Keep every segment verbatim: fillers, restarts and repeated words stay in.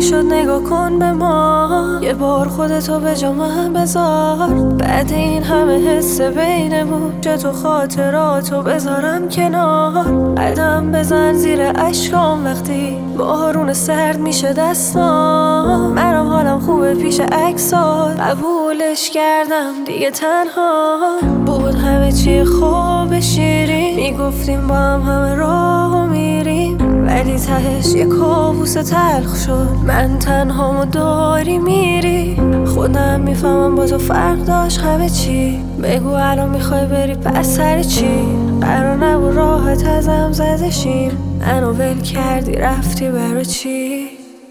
شد نگاه کن به ما، یه بار خودتو به جا من بذار. بعد این همه حس بینمون چه تو خاطراتو بذارم کنار. قدم بزن زیر اشکام وقتی بارون سرد میشه دستام. منم حالم خوبه پیش عکسات، قبولش کردم دیگه تنها بود. همه چی خوب شیرین میگفتیم با هم همه راهو میریم، ولی تهش یه کابوس تلخ شد. من تنهامو داری میری، خودم میفهمم با تو فرق داشت همه چی. بگو الان میخوای بری پس سر چی؟ قرار نبود راحت ازم زده شیم، منو ول کردی رفتی برا چی؟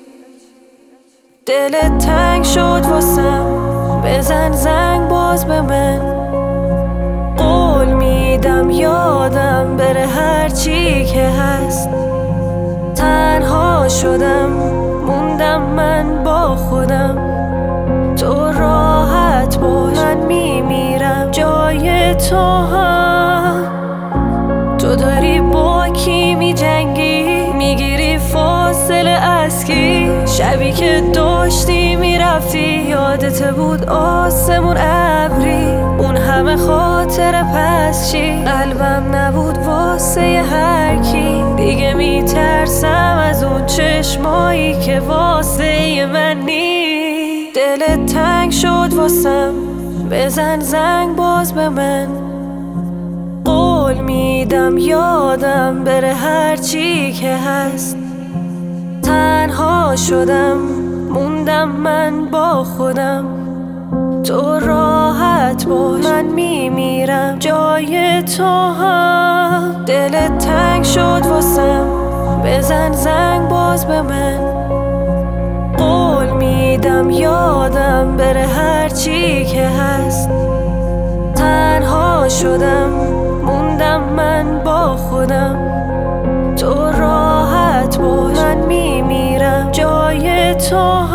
دلت تنگ شد واسم، بزن زنگ باز به من. قول میدم یادم بره هر چی که هست. تنها شدم موندم من با خودم، تو راحت باش من میمیرم جای تو. هم تو داری با کی میجنگی، میگیری فاصله از کی؟ شبی که داشتی میرفتی یادت بود آسمون ابری. اون همه خاطر پس چی؟ قلبم نبود واسه هر کی. دیگه میترسم از اون چشمایی که واسه من نی. دلت تنگ شد واسم، بزن زنگ باز به من. قول میدم یادم بره هر چی که هست. تنها شدم موندم من با خودم، تو راحت باش من میمیرم جای تو. هم دلت تنگ شد واسم، بزن زنگ باز به من. قول میدم یادم بره هر چی که هست. تنها شدم موندم من با خودم، تو راحت باش من میمیرم جای تو.